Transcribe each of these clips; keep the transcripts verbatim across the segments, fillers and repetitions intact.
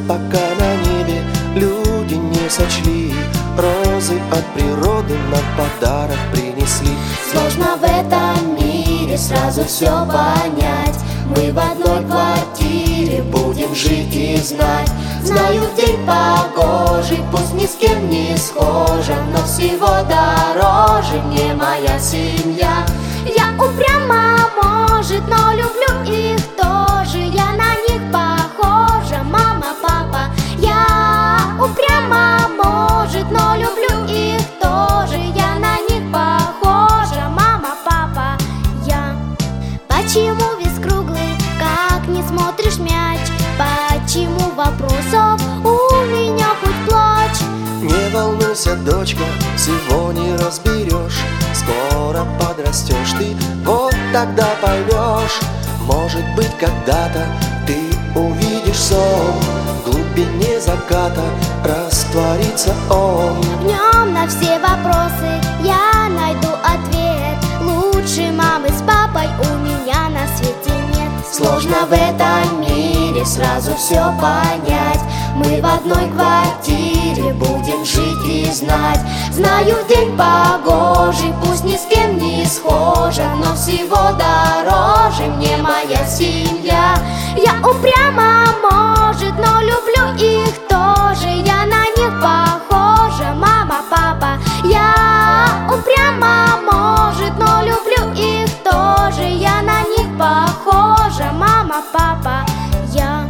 пока на небе люди не сочли. Розы от природы нам подарок принесли. Сложно в этом мире сразу все понять. Мы в одной квартире будем жить и знать. Знаю, в день погожий, пусть ни с кем не схожа, но всего дороже мне моя семья. Я упряма, может, но люблю их тоже. Я на них похожа, мама, папа. Я упряма, может, но люблю их тоже. Я на них похожа, мама, папа. Я. Почему весь круглый, как не смотришь мяч? Почему вопросов у меня хоть плачь? Не волнуйся, дочка, всего не разберешь. Скоро подрастешь ты, вот тогда поймешь. Может быть, когда-то ты увидишь сон, в глубине заката растворится он. В нем на все вопросы я найду ответ. Лучше мамы с папой у меня на свете нет. Сложно в этом мире сразу все понять. Мы в одной квартире будем жить и знать. Знаю, день погожий, пусть ни с кем не схожа, но всего дороже мне моя семья. Я упряма, может, но люблю их тоже. Я на них похожа, мама, папа. Я упряма, может, но люблю их тоже. Я на них похожа, мама, папа. Я.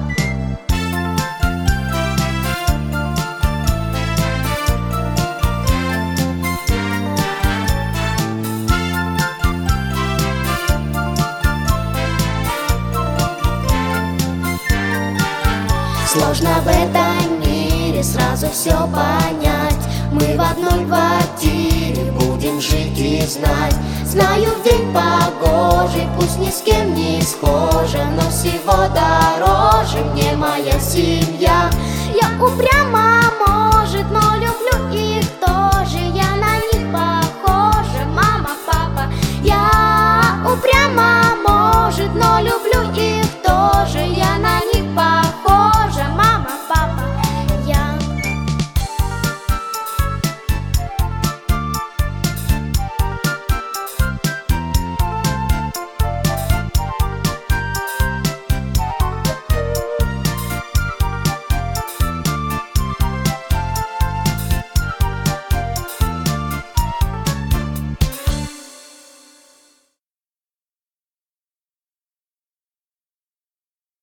Сложно в этом мире сразу все понять. Мы в одной квартире будем жить и знать. Знаю, в день погожий, пусть ни с кем не схожа, но всего дороже мне моя семья. Я упряма,